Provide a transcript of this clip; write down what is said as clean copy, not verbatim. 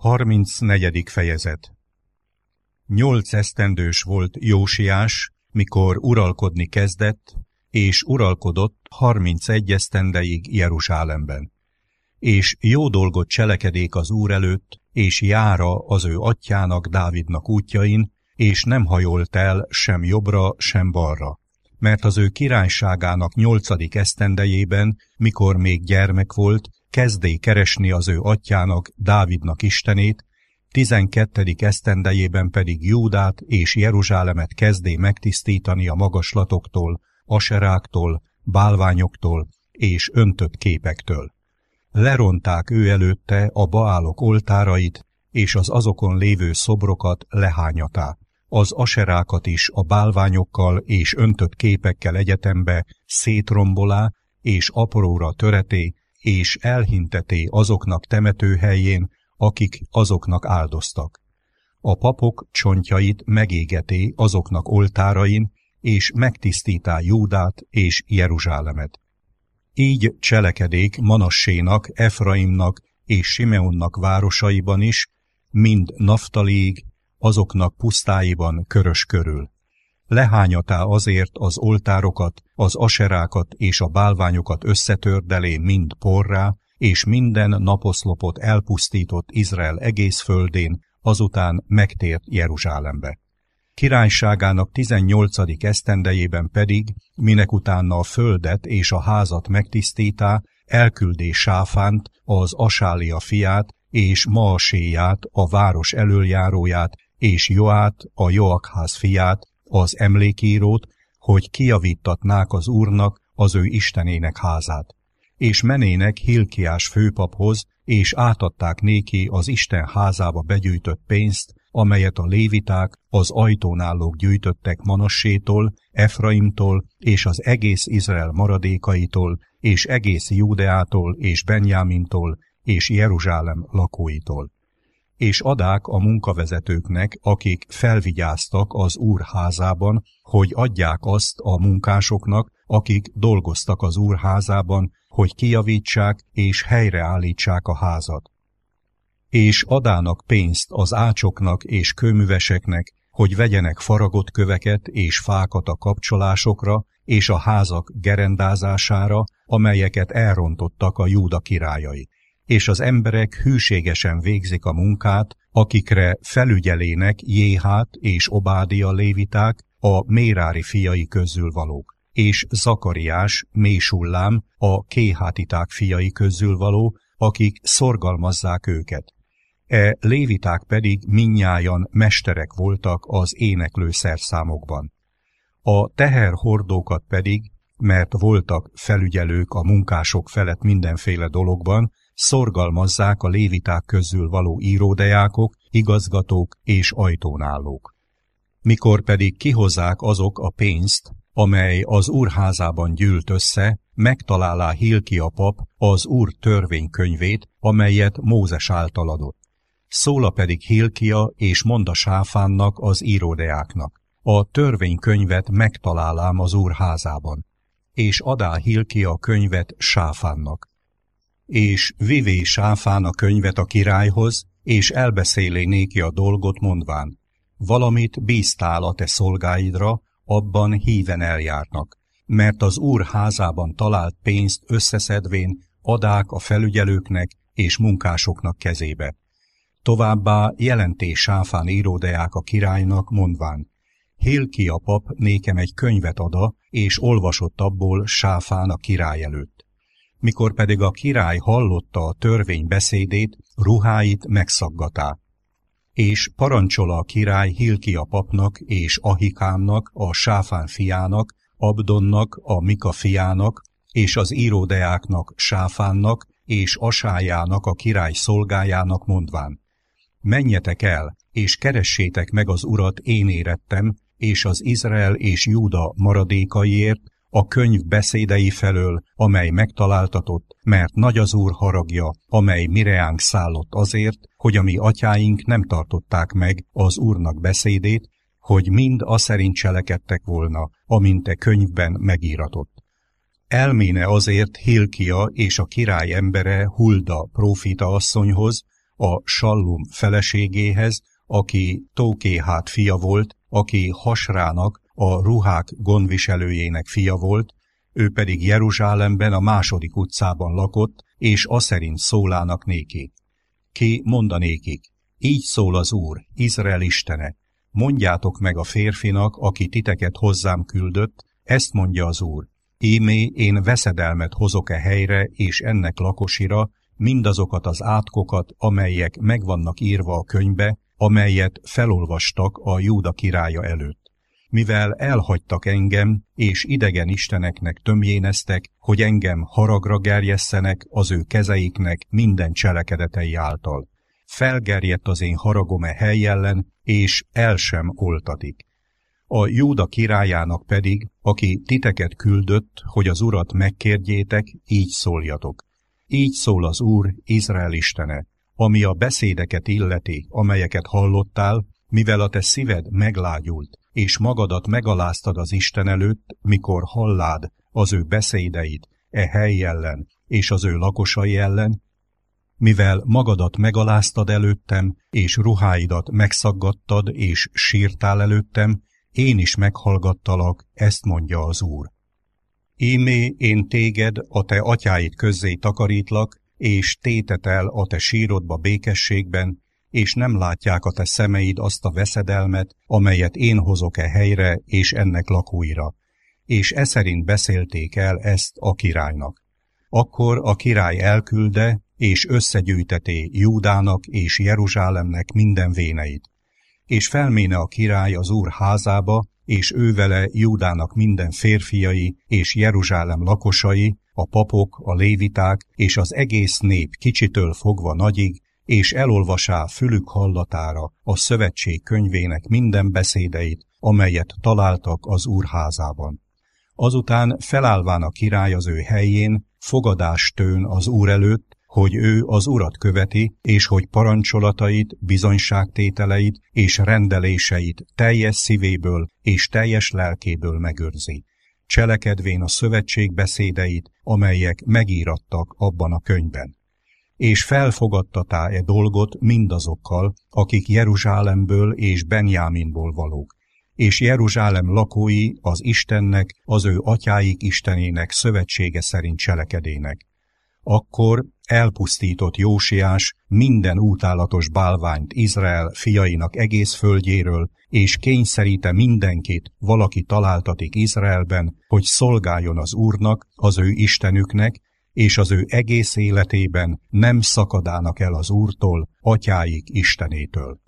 34. fejezet. 8 esztendős volt Jósiás, mikor uralkodni kezdett, és uralkodott 31 esztendeig Jeruzsálemben. És jó dolgot cselekedék az Úr előtt, és jára az ő atyjának, Dávidnak útjain, és nem hajolt el sem jobbra, sem balra. Mert az ő királyságának 8. esztendejében, mikor még gyermek volt, kezdé keresni az ő atyjának, Dávidnak Istenét, 12. esztendejében pedig Júdát és Jeruzsálemet kezdé megtisztítani a magaslatoktól, aseráktól, bálványoktól és öntött képektől. Leronták ő előtte a Baálok oltárait, és az azokon lévő szobrokat lehányatá, az aserákat is a bálványokkal és öntött képekkel egyetembe szétrombolá, és apróra töreté, és elhinteté azoknak temetőhelyén, akik azoknak áldoztak. A papok csontjait megégeté azoknak oltárain, és megtisztítá Júdát és Jeruzsálemet. Így cselekedék Manassénak, Efraimnak és Simeonnak városaiban is, mind Naftaliig, azoknak pusztáiban körös körül. Lehányatá azért az oltárokat, az aserákat és a bálványokat összetördelé mind porrá, és minden naposzlopot elpusztított Izrael egész földén, azután megtért Jeruzsálembe. Királyságának 18. esztendejében pedig, minek utána a földet és a házat megtisztítá, elküldé Sáfánt, az Asália fiát, és Maaséját, a város elöljáróját, és Joát, a Joakház fiát, az emlékírót, hogy kijavíttatnák az Úrnak, az ő Istenének házát. És menének Hilkiás főpaphoz, és átadták néki az Isten házába begyűjtött pénzt, amelyet a léviták, az ajtón állók gyűjtöttek Manassétól, Efraimtól, és az egész Izrael maradékaitól, és egész Júdeától, és Benjámintól, és Jeruzsálem lakóitól. És adák a munkavezetőknek, akik felvigyáztak az Úr házában, hogy adják azt a munkásoknak, akik dolgoztak az Úr házában, hogy kijavítsák és helyreállítsák a házat. És adának pénzt az ácsoknak és kőműveseknek, hogy vegyenek faragott köveket és fákat a kapcsolásokra és a házak gerendázására, amelyeket elrontottak a Júda királyai. És az emberek hűségesen végzik a munkát, akikre felügyelének Jéhát és Obádia léviták, a Mérári fiai közül valók, és Zakariás, Mésullám, a Kéhátiták fiai közül való, akik szorgalmazzák őket. Léviták pedig mindnyájan mesterek voltak az éneklő szerszámokban. A teherhordókat pedig, mert voltak felügyelők a munkások felett mindenféle dologban, szorgalmazzák a léviták közül való íródejákok, igazgatók és ajtónállók. Mikor pedig kihozzák azok a pénzt, amely az Úr házában gyűlt össze, megtalálá Hilkia pap az Úr törvénykönyvét, amelyet Mózes által adott. Szóla pedig Hilkia és monda Sáfánnak, az íródeáknak: a törvénykönyvet megtalálám az Úr házában. És adá Hilkia a könyvet Sáfánnak. És vivé Sáfán a könyvet a királyhoz, és elbeszélé néki a dolgot, mondván: valamit bíztál a te szolgáidra, abban híven eljárnak, mert az Úr házában talált pénzt összeszedvén adák a felügyelőknek és munkásoknak kezébe. Továbbá jelenté Sáfán íródeák a királynak, mondván: Hilkia pap nékem egy könyvet ada, és olvasott abból Sáfán a király előtt. Mikor pedig a király hallotta a törvény beszédét, ruháit megszaggatá. És parancsola a király Hilkia papnak és Ahikámnak, a Sáfán fiának, Abdonnak, a Mika fiának, és az íródeáknak Sáfánnak, és Asájának, a király szolgájának, mondván: menjetek el, és keressétek meg az Urat, én érettem, és az Izrael és Júda maradékaiért, a könyv beszédei felől, amely megtaláltatott, mert nagy az Úr haragja, amely mireánk szállott azért, hogy a mi atyáink nem tartották meg az Úrnak beszédét, hogy mind aszerint cselekedtek volna, amint e könyvben megíratott. Elméne azért Hilkia és a király embere Hulda prófita asszonyhoz, a Sallum feleségéhez, aki Tókéhát fia volt, aki Hasrának, a ruhák gondviselőjének fia volt, ő pedig Jeruzsálemben a 2. utcában lakott, és aszerint szólának néki. Ki mondanékik, így szól az Úr, Izrael istene, mondjátok meg a férfinak, aki titeket hozzám küldött, ezt mondja az Úr, ímé én veszedelmet hozok helyre és ennek lakosira, mindazokat az átkokat, amelyek megvannak írva a könyvbe, amelyet felolvastak a Júda királya előtt. Mivel elhagytak engem, és idegen isteneknek tömjéneztek, hogy engem haragra gerjesszenek az ő kezeiknek minden cselekedetei által. Felgerjedt az én haragom hely ellen, és el sem oltatik. A Júda királyának pedig, aki titeket küldött, hogy az Urat megkérjétek, így szóljatok. Így szól az Úr, Izrael istene, ami a beszédeket illeti, amelyeket hallottál, mivel a te szíved meglágyult, és magadat megaláztad az Isten előtt, mikor hallád az ő beszédeit hely ellen és az ő lakosai ellen, mivel magadat megaláztad előttem, és ruháidat megszaggattad, és sírtál előttem, én is meghallgattalak, ezt mondja az Úr. Ímé én téged a te atyáid közzé takarítlak, és tétetel a te sírodba békességben, és nem látják a te szemeid azt a veszedelmet, amelyet én hozok helyre és ennek lakóira. És eszerint beszélték el ezt a királynak. Akkor a király elkülde, és összegyűjteté Júdának és Jeruzsálemnek minden véneit. És felméne a király az Úr házába, és ővele Júdának minden férfiai és Jeruzsálem lakosai, a papok, a léviták és az egész nép kicsitől fogva nagyig, és elolvasá fülük hallatára a szövetség könyvének minden beszédeit, amelyet találtak az Úr házában. Azután felállván a király az ő helyén, fogadást tőn az Úr előtt, hogy ő az Urat követi, és hogy parancsolatait, bizonyságtételeit és rendeléseit teljes szívéből és teljes lelkéből megőrzi, cselekedvén a szövetség beszédeit, amelyek megírattak abban a könyvben. És felfogadtatá dolgot mindazokkal, akik Jeruzsálemből és Benjáminból valók, és Jeruzsálem lakói az Istennek, az ő atyáik Istenének szövetsége szerint cselekedének. Akkor elpusztított Jósiás minden útálatos bálványt Izrael fiainak egész földjéről, és kényszeríte mindenkit, valaki találtatik Izraelben, hogy szolgáljon az Úrnak, az ő Istenüknek, és az ő egész életében nem szakadának el az Úrtól, atyáik Istenétől.